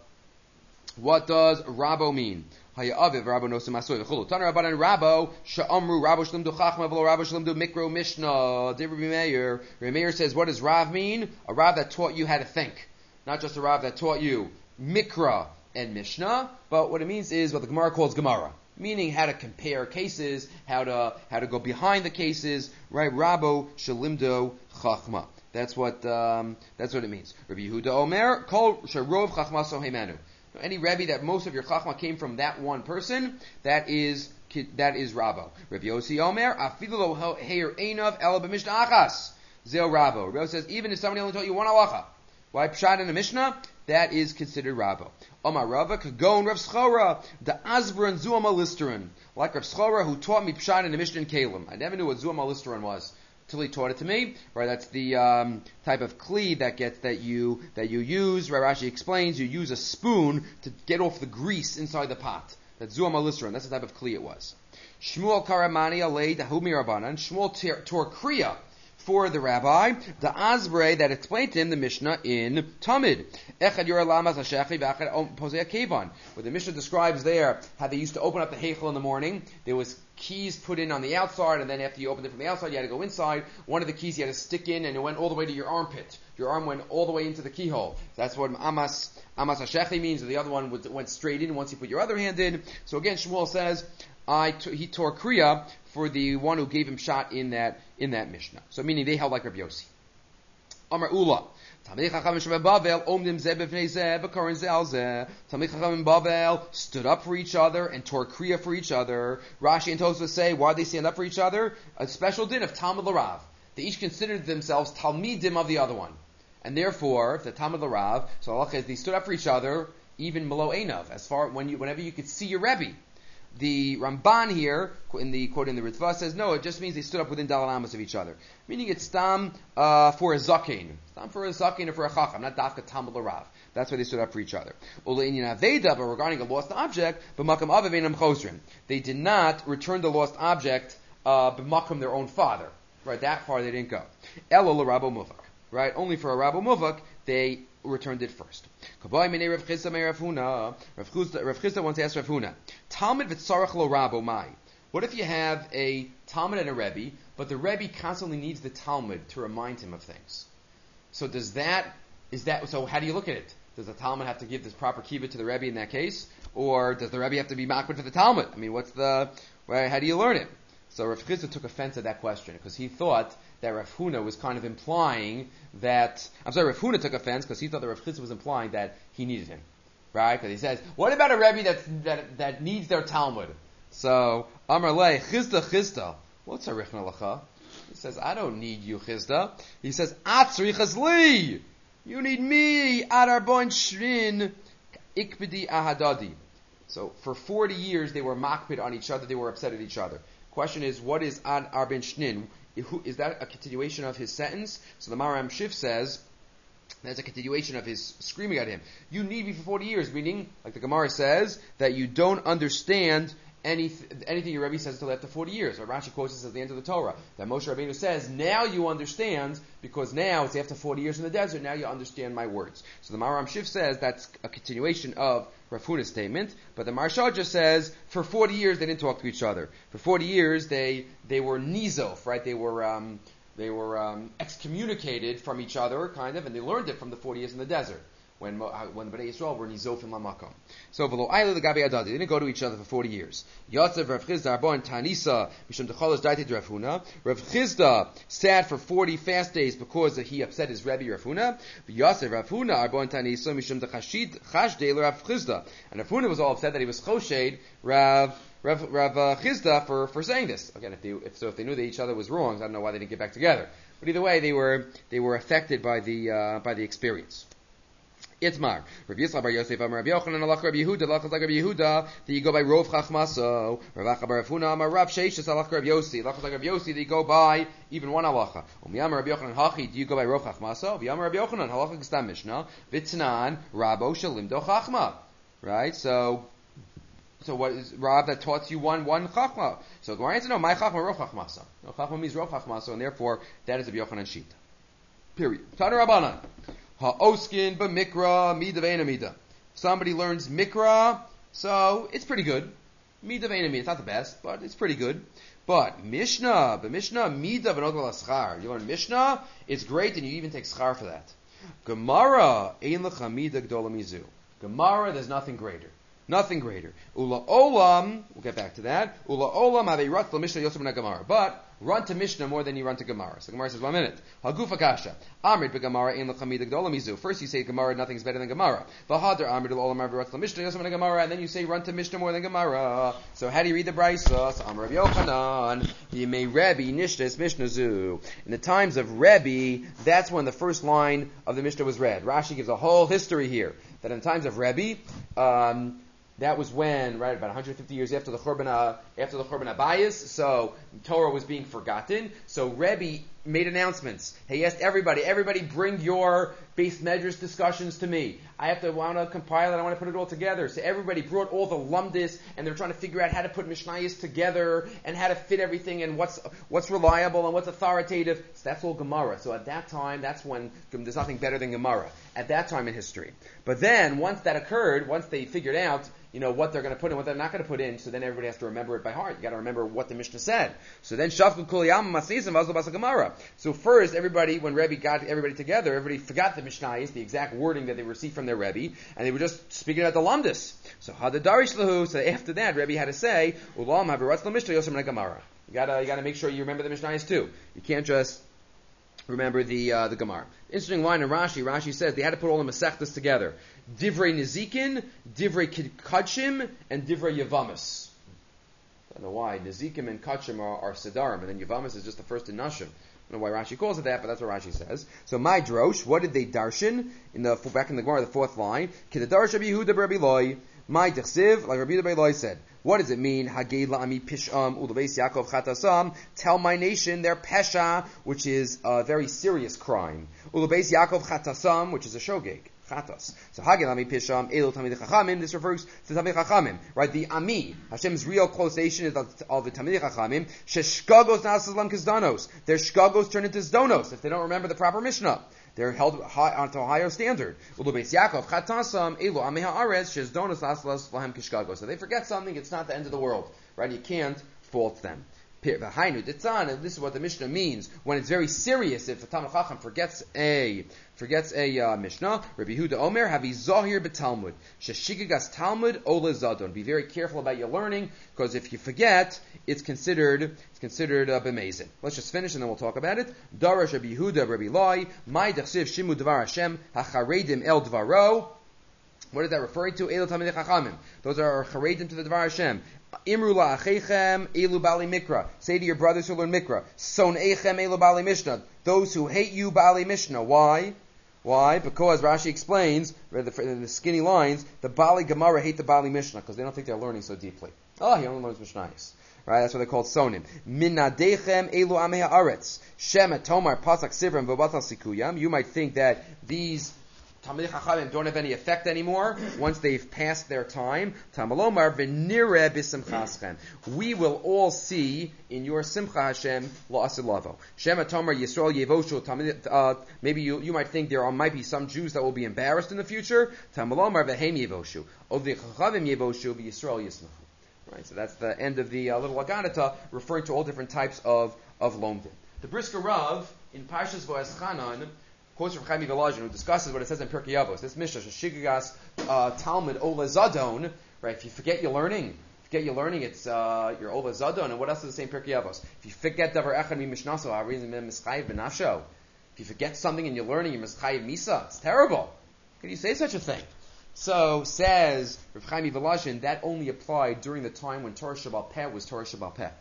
What does Rabo mean? Hayaviv Rabo nosim asoy v'chulu. Taner Rabbanan Rabo she'amru Rabo shlim du chachma v'lo Rabo shlim du mikro mishnah. Dei Rabbi Meir. Rabbi Meir says, what does Rav mean? A Rav that taught you how to think. Not just a Rav that taught you Mikra and Mishnah, but what it means is what the Gemara calls Gemara, meaning how to compare cases, how to how to go behind the cases, right? Rabo Shalimdo Chachma. That's what um, that's what it means. Rabbi Yehuda Omer Kol Sharov Chachma Soheimanu. Any Rebbe that most of your Chachma came from that one person, that is that is Rabo. Rabbi Yossi Omer Afilu Lo Heir Einav Ela B'Mishnah Achas Zeo Rabo. Rabbi Yossi says even if somebody only taught you one halacha. Why pshat in the Mishnah? That is considered Rabbo. Omar Rava Kagon Rav Schora the Asbran Zuama Listerin, like Rav Schora who taught me pshat in the Mishnah in Kalim. I never knew what Zuama Listerin was till he taught it to me. Right, that's the um, type of kli that gets that you that you use. Rashi explains you use a spoon to get off the grease inside the pot. That's Zuama Listerin. That's the type of kli it was. Shmuel Karamani Alei Dahumi Rabbanan. Shmuel tore kriya for the rabbi, the Asbre that explained to him the Mishnah in Tamid. Echad Yor Lamas Hashechi v'Echad Posei Kevan. Where the Mishnah describes there how they used to open up the Heichel in the morning. There was keys put in on the outside, and then after you opened it from the outside, you had to go inside. One of the keys you had to stick in, and it went all the way to your armpit. Your arm went all the way into the keyhole. That's what Amas Amas Hashechi means. And the other one went straight in once you put your other hand in. So again, Shmuel says, I t- he tore kriya for the one who gave him shot in that in that Mishnah. So meaning they held like Rabbi Yossi. Amar Ula. Talmidei Chachamim in Bavel omdim zeh b'fnei zeh b'korin zeh al zeh. Talmidei Chachamim in Bavel stood up for each other and tore kriya for each other. Rashi and Tosfos say, why did they stand up for each other? A special din of Talmud l'Rav. They each considered themselves Talmidim of the other one. And therefore, if the Talmud l'Rav, so Allah says they stood up for each other, even Melo Einav, as far when you whenever you could see your Rebbe. The Ramban here, in the quote in the Ritva, says no, it just means they stood up within Dalal Amos of each other. Meaning it's Stam uh, for a Zakein. Stam for a Zakein or for a Chacham, not Dafka Talmud l'Rav. That's why they stood up for each other. Ule'inyan Aveda, but regarding a lost object, b'makam Avaveinam Chosrin. They did not return the lost object uh, b'makam their own father. Right, that far they didn't go. Elo l'Rabo Muvak. Right, only for a Rabo Muvak, they returned it first. Rav Chisda wants to ask Rav Huna, Talmud v'tzarach lo Rabo mai. What if you have a Talmud and a Rebbe, but the Rebbe constantly needs the Talmud to remind him of things? So does that is that so? How do you look at it? Does the Talmud have to give this proper kibbut to the Rebbe in that case, or does the Rebbe have to be makbid to the Talmud? I mean, what's the right, how do you learn it? So Rav Chisda took offense at that question because he thought that Rav Huna was kind of implying that. I'm sorry, Rav Huna took offense because he thought that Rav Chisda was implying that he needed him, right? Because he says, "What about a Rebbe that that that needs their Talmud?" So Amar Le Chisda Chisda. What's a Richna Lacha? He says, "I don't need you, Chisda." He says, "Atzrichas li." You need me, Adar Boin Shrin, Ikbidi Ahadadi. So for forty years they were makpid on each other, they were upset at each other. Question is, what is Ad Arben Shnin? Is that a continuation of his sentence? So the Maram Shif says, that's a continuation of his screaming at him. You need me for forty years, meaning, like the Gemara says, that you don't understand Any, anything your Rebbe says until after forty years. Or Rashi quotes this at the end of the Torah. That Moshe Rabbeinu says, now you understand, because now it's after forty years in the desert, now you understand my words. So the Maram Shif says that's a continuation of Rav Huna's statement, but the Maharsha just says, for forty years they didn't talk to each other. For forty years they, they were nizof, right? They were, um, they were, um, excommunicated from each other, kind of, and they learned it from the forty years in the desert. When when the Bnei Yisrael were nizofim lamakom. So v'lo ayla the gabi adadi. They didn't go to each other for forty years. Yatzav Rav Chisda arbon tanisa mishum dechalos daiti Rav Huna. Rav Chisda sat for forty fast days because he upset his Rebbe Rav Huna. Yatzav Rav Huna arbon tanisa mishum dechashid chashdei Rav Chisda. And Rav Huna was all upset that he was choshed Rav Rav Rav uh, Chisda for for saying this. Again, if they if so if they knew that each other was wrong, I don't know why they didn't get back together. But either way, they were they were affected by the uh, by the experience. Itmar. Rav Yisrael bar Yosef Amar Rabbi Yochanan alach Rabbi Yehuda alach like Rabbi Yehuda that you go by Rov Chachmaso. Rav Acha bar Rav Huna Amar Rav Sheishas alach Rabbi Yossi alach like Rabbi Yossi that you go by even one halacha. Umiyam Rabbi Yochanan Hachi do you go by Rov Chachmaso? V'Yam Rabbi Yochanan halacha Gestam Mishnah V'Tnan Rabo Shalimdo Chachma. Right. So. So what is Rab that taught you one one Chachma? So Gemara answer no. My Chachma Rov Chachmaso. No Chachma means Rov Chachmaso, and therefore that is a Yochanan sheet. Period. Tana Rabbanan. Ha'oskin b'mikra mida ve'ena mida. Somebody learns mikra, so it's pretty good. Mida ve'ena mida. It's not the best, but it's pretty good. But Mishnah, b'Mishnah mida v'not l'schar. You learn Mishnah, it's great, and you even take schar for that. Gemara ein lecha mida gdola mizu. Gemara, there's nothing greater. Nothing greater. Ula olam, we'll get back to that. Ula olam haveirot l'Mishnah yosef na Gemara. But run to Mishnah more than you run to Gemara. So Gemara says, one minute. Hagufa kasha. Amrit b'Gemara ein l'chamida gdola mizu. First you say Gemara, nothing is better than Gemara. V'hadar amrit ula olam haveirot l'Mishnah yosef na Gemara. And then you say run to Mishnah more than Gemara. So how do you read the Brisa? So Amar Rabbi Yochanan. Yimei Rebbe nishtes Mishnah zu. In the times of Rebbe, that's when the first line of the Mishnah was read. Rashi gives a whole history here. That in the times of Rebbe, um, that was when, right, about one hundred fifty years after the Churban, uh, after the Churban Abayis, so Torah was being forgotten. So Rebbe made announcements. He asked everybody, everybody bring your base measures discussions to me. I have to want to compile it, I want to put it all together. So everybody brought all the lumdis, and they're trying to figure out how to put Mishnayos together, and how to fit everything, and what's what's reliable, and what's authoritative. So that's all Gemara. So at that time, that's when there's nothing better than Gemara. At that time in history. But then, once that occurred, once they figured out, you know, what they're going to put in, what they're not going to put in, so then everybody has to remember it by heart. You got to remember what the Mishnah said. So then, Shafku Kuliyam Masizim Vazlo Basa Gemara. So first, everybody, when Rebbe got everybody together, everybody forgot the Mishnayos, the exact wording that they received from their Rebbe, and they were just speaking about the Lamdis. So Hadadarish Lahu. So after that, Rebbe had to say, Ulam Haviratz La Mishnah Yosem Gemara. You got to you got to make sure you remember the Mishnayos too. You can't just remember the uh, the Gemara. Interesting line in Rashi. Rashi says they had to put all the Masechtas together. Divrei Nezikin, Divrei Kachim, and Divrei Yavamis. I don't know why. Nezikim and Kachim are, are Sidarim, and then Yavamis is just the first in Nashim. I don't know why Rashi calls it that, but that's what Rashi says. So my drosh, what did they darshan in the back in the Gemara, the fourth line? Ki the darsh Rabbi Yehuda Rabbi Loi. My dechsiv, like Rabbi Yehuda Rabbi Loi said. What does it mean? Hagei la'ami pisham uleveis Yaakov chatasam. Tell my nation their pesha, which is a very serious crime. Uleveis Yaakov chatasam, which is a shogeg. Chatas. So Hagei la'ami pisham elu tamid chachamim. This refers to tamid chachamim, right? The ami, Hashem's real quotation is of the tamid chachamim. Sheshkagos nasas lam kizdanos. Their shkagos turn into zdonos if they don't remember the proper Mishnah. They're held high, onto a higher standard. So they forget something, it's not the end of the world. Right? You can't fault them. V'hainu ditzan, and this is what the Mishnah means when it's very serious. If a Talmid Chacham forgets a forgets a uh, Mishnah, Rabbi Yehuda Omer, havi zahir b'Talmud, sheshigagas Talmud ola zadon. Be very careful about your learning, because if you forget, it's considered it's considered uh, b'mezin. Let's just finish and then we'll talk about it. Darash Rabbi Yehuda, Rabbi Lai, mai dechsiv shimu dvar Hashem hacharedim el dvaro. What is that referring to? Elu Talmidei Chachamim. Those are charedim to the Dvar Hashem. Imru la'achechem elu bali mikra. Say to your brothers who learn mikra. Son'echem elu bali mishnah. Those who hate you bali mishnah. Why? Why? Because Rashi explains, in the skinny lines, the bali Gemara hate the bali mishnah because they don't think they're learning so deeply. Oh, he only learns mishnayos. Right? That's what they call sonim. Minadechem elu amei haaretz. Shem tomar pasak sivram v'batal sikuyam. You might think that these Talmidei Chachamim don't have any effect anymore once they've passed their time. Tamalomar v'nireh b'simchaschem. We will all see in your simcha Hashem la'asilavo. Shema Tomar Yisrael Yevoshu. Uh, maybe you, you might think there are, might be some Jews that will be embarrassed in the future. Tamalomar v'hem Yevoshu. Ovdei Chachamim Yevoshu v'Yisrael Yismachu. Right. So that's the end of the uh, little Aganata, referring to all different types of of lomdim. The Brisker Rav in Parshas Va'eschanan quotes from Chaim Volozhin, who discusses what it says in Pirkei Avos. This Mishnah, Shigagas uh, Talmud Ola Zadon, right? If you forget your learning, forget your learning, it's uh, your Ola Zadon. And what else does it say in Pirkei Avos? If you forget Davar Echad Mi Mishnaso, Harizim Mischayev Benafsho. If you forget something in your learning, you're Mischayev Misa. It's terrible. How can you say such a thing? So says Rav Chaim Volozhin, that only applied during the time when Torah Shabbal Peh was Torah Shabbal Peh.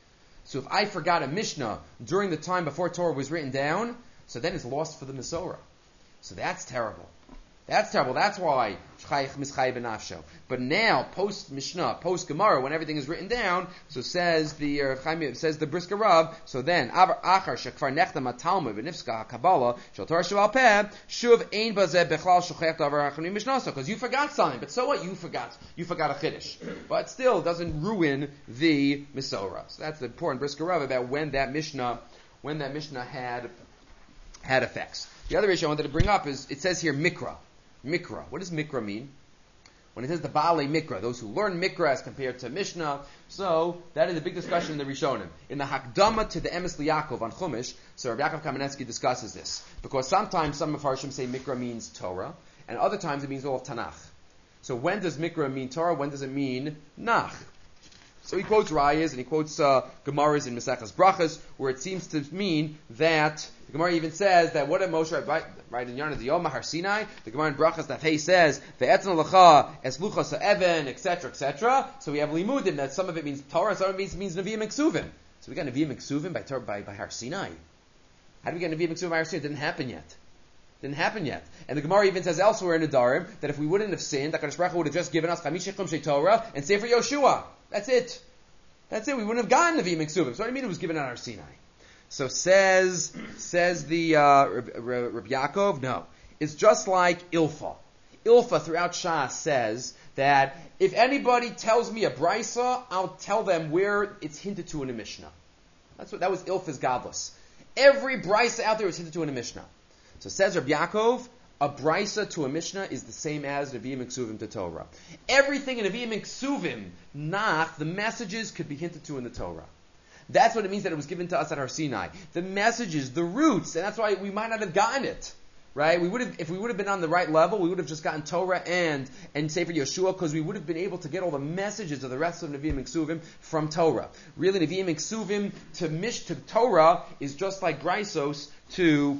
So if I forgot a Mishnah during the time before Torah was written down, so then it's lost for the Masorah. So that's terrible. That's terrible. That's why Shchayich Mischayev Benafsho. But now, post Mishnah, post Gemara, when everything is written down, so says the uh, Chaim, says the Brisker Rav. So then, Achar Shekvar Nechtam HaTalmud V'Nifska HaKabbalah Shel Torah Shabbal Peh Shuv Ein Bazeh Bechlal Shochech Davar Achar Mishnasa. Because you forgot something, but so what? You forgot. You forgot a Chiddush, but still it doesn't ruin the Masorah. So that's the important Brisker Rav about when that Mishnah, when that Mishnah had had effects. The other issue I wanted to bring up is, it says here Mikra. Mikra. What does Mikra mean? When it says the Baalei Mikra, those who learn Mikra as compared to Mishnah, so that is a big discussion in the Rishonim. In the Hakdama to the Emes L'Yakov on Chumash, so Rabbi Yaakov Kamenetsky discusses this. Because sometimes some of Harshim say Mikra means Torah, and other times it means all of Tanakh. So when does Mikra mean Torah? When does it mean Nach? So he quotes Rayas and he quotes uh, Gemaras in Maseches Brachas, where it seems to mean that the Gemara even says that what did Moshe right, right in Yana the Yom Har Sinai? The Gemara in Brachas that he says ve'etzon lecha es luchas ha'even, et cetera, et cetera. So we have limudim that some of it means Torah, some of it means, means Nevi'im and Ksuvim. So we got Nevi'im and Ksuvim by Torah by, by Har Sinai. How do we get Nevi'im and Ksuvim by Har Sinai? It didn't happen yet. Didn't happen yet. And the Gemara even says elsewhere in the Darim that if we wouldn't have sinned, HaKadosh Baruch Hu would have just given us Chamish Chum Shei Torah and Sefer Yoshua. That's it. That's it. We wouldn't have gotten Nevi'im and Ksuvim. So what do you mean it was given on Har Sinai? So says says the uh, Rabbi Yaakov, no. It's just like Ilfa. Ilfa throughout Shas says that if anybody tells me a brisa, I'll tell them where it's hinted to in a Mishnah. That's what that was Ilfa's godless. Every brisa out there is hinted to in a Mishnah. So says Rabbi Yaakov, a brisa to a Mishnah is the same as Nevi'im and Ksuvim to Torah. Everything in Nevi'im and Ksuvim, nach, the messages could be hinted to in the Torah. That's what it means that it was given to us at Har Sinai. The messages, the roots, and that's why we might not have gotten it. Right? We would have, if we would have been on the right level, we would have just gotten Torah and, and Sefer Yeshua, because we would have been able to get all the messages of the rest of Nevi'im and Ksuvim from Torah. Really, Nevi'im and Ksuvim to Mish, to Torah is just like Graisos to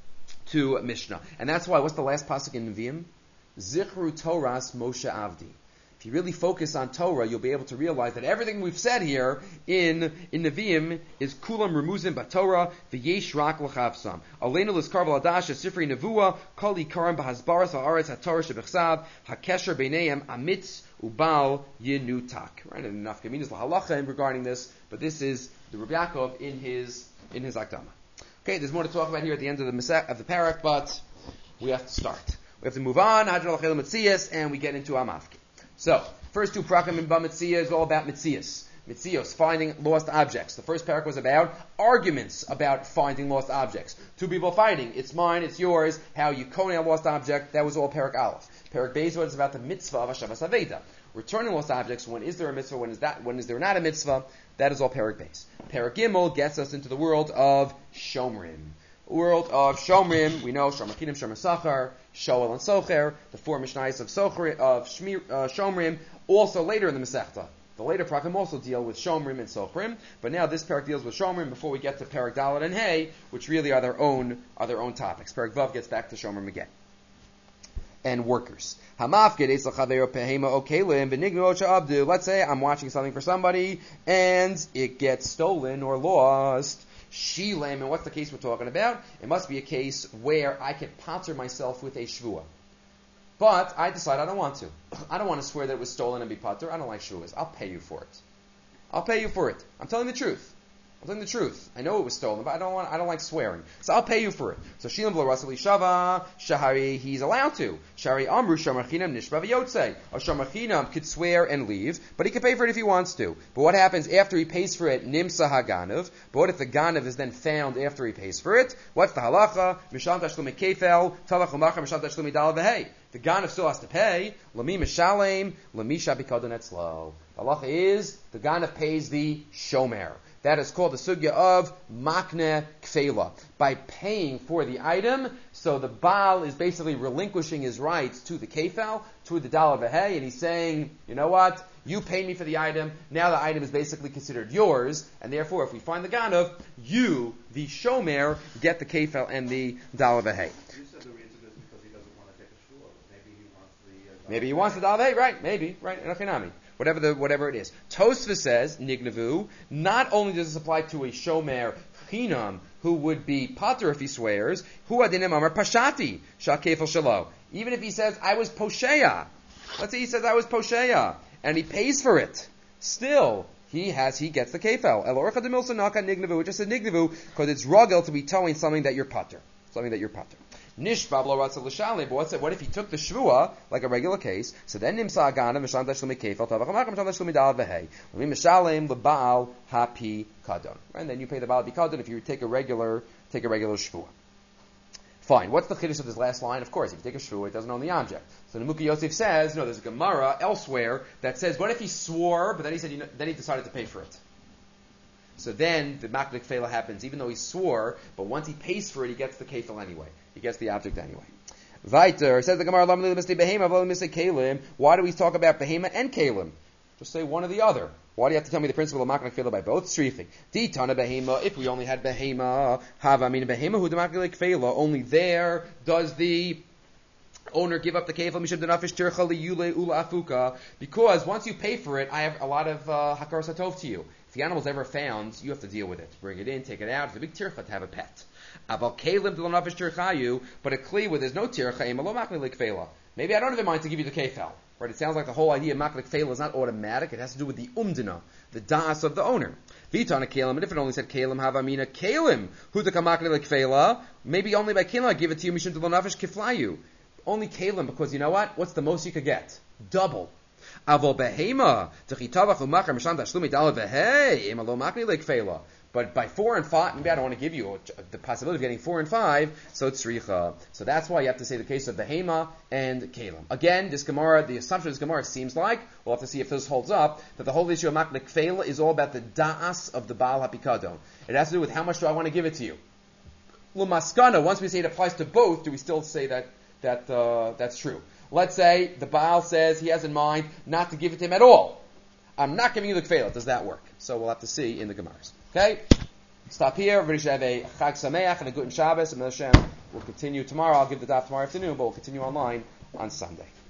to Mishnah. And that's why, what's the last pasuk in Nevi'im? Zichru Toras Moshe Avdi. If you really focus on Torah, you'll be able to realize that everything we've said here in, in Nevi'im is Kulam Remuzim Batorah V'yesh Rak L'chavsam. Aleinu L'skar V'ladash Sifrei Nevuah Kol Ikarim B'hazbaras Ha'aretz HaTorah Shebechsav HaKesher B'neihem Amitz Ubal Yenutak. Right? And enough Geminas L'halacha regarding this, but this is the Rabbi Yaakov in his in his Akdama. Okay, there's more to talk about here at the end of the Mesech, of the parak, but we have to start. We have to move on, Hadral Achel Metzias, and we get into Amavki. So, first two prakim in Ba Metzias is all about Metzias. Metzios, finding lost objects. The first parak was about arguments about finding lost objects. Two people fighting, it's mine, it's yours, how you cone a lost object, that was all parak Aleph. Parak Beis was about the mitzvah of Hashavas Aveda. returning lost objects, when is there a mitzvah, when is that, when is there not a mitzvah, that is all Perek Beis. Perek Gimel gets us into the world of Shomrim. World of Shomrim, we know Shomer Chinim, Shomer Sachar, Shoel and Socher, the four Mishnayos of Socher, of Shmir, uh, Shomrim, also later in the Masechta. The later Prakim also deal with Shomrim and Sochrim, but now this Perek deals with Shomrim before we get to Perek Dalet and Hey, which really are their own, are their own topics. Perek Vav gets back to Shomrim again. And workers. Let's say I'm watching something for somebody and it gets stolen or lost. Shilem, and what's the case we're talking about? It must be a case where I can potter myself with a shvua. But I decide I don't want to. I don't want to swear that it was stolen and be pater. I don't like shvuas. I'll pay you for it. I'll pay you for it. I'm telling the truth. I'm telling the truth. I know it was stolen, but I don't want. I don't like swearing, so I'll pay you for it. So Shilam Blo Rasali Shava Shahari, he's allowed to. Shari Amru Shamachinam Nishba V'Yotzei. A Shamachinam could swear and leave, but he can pay for it if he wants to. But what happens after he pays for it? Nimsa Haganav. But what if the Ganav is then found after he pays for it? What's the halacha? Misham Tashlumi Kefel Talach Umacha Misham Tashlumi Dal V'Hei. The Ganav still has to pay. Lami Mishalem Lami Shabikadon Etzlo. The halacha is the Ganav pays the Shomer. That is called the sugya of makne kfela. By paying for the item, so the Baal is basically relinquishing his rights to the kefel, to the dal v'hei, and he's saying, you know what, you paid me for the item, now the item is basically considered yours, and therefore if we find the ganav, you, the shomer, get the kefel and the dal v'hei. You said the reason is because he doesn't want to take a shul. Maybe he wants the... Uh, maybe he wants the dal v'hei, right, maybe, right, enochinami. Whatever the whatever it is. Tosfos says, Nignavu, not only does this apply to a shomer chinam who would be pater if he swears, hu adinim amar pashati shakefel shalo. Even if he says, I was posheya. Let's say he says, I was posheya, and he pays for it. Still, he has, he gets the kefel. El orcha de milsa naka nignavu, it just says nignavu, because it's rugel to be towing something that you're pater. Something that you're pater. Nishbab lo ratza l'shale, but what's it? What if he took the shvua like a regular case? So then nimsa agana misham tashlumi kefel tavachamach misham tashlumi dal v'hei l'mi mishalem lebaal hapi kadon. And then you pay the baal hapi kadon if you take a regular take a regular shvua. Fine. What's the chiddush of this last line? Of course, if you take a shvua, it doesn't own the object. So the Mukhi Yosef says, no, there's a Gemara elsewhere that says, what if he swore, but then he said, you know, then he decided to pay for it. So then the maklik kefela happens, even though he swore, but once he pays for it, he gets the kefel anyway. He gets the object anyway. Weiter, says the Gemara, why do we talk about behema and kalim? Just say one or the other. Why do you have to tell me the principle of maklik kefela by both? Srifik. Ditana behema, if we only had behema, have I mean behema who the maklik kefela, only there does the owner give up the kefel mishum denafish tircha liyule ula afuka, because once you pay for it, I have a lot of uh, hakar satov to you. If the animal's ever found, you have to deal with it. Bring it in, take it out. It's a big tircha to have a pet. Aval kelim de lo nafish tirchayu, but a kli where there's no tircha, ema lo maklik kefela. Maybe I don't have in mind to give you the kefel. Right? It sounds like the whole idea of maklik kefela is not automatic. It has to do with the umdina, the das of the owner. Vitana kelim, and if it only said kelim havamina kelim, hu de kamaklik kefela, maybe only by kelim I give it to you mishum de lo nafish keflayu. Only kalim, because you know what? What's the most you could get? Double. Avol behema techitavach u'machar misham tashlumi dal v'hei ema lo makni lekfela. But by four and five, maybe I don't want to give you the possibility of getting four and five, so it's richa. So that's why you have to say the case of behema and kalim. Again, this Gemara, the assumption of this Gemara seems like, we'll have to see if this holds up, that the whole issue of makni lekfela is all about the da'as of the Baal HaPikadon. It has to do with how much do I want to give it to you. L'maskana, once we say it applies to both, do we still say that that uh, that's true? Let's say the Baal says he has in mind not to give it to him at all. I'm not giving you the kfela. Does that work? So we'll have to see in the Gemaras. Okay? Stop here. Everybody should have a Chag Sameach and a Guten Shabbos. And we'll continue tomorrow. I'll give the daf tomorrow afternoon, but we'll continue online on Sunday.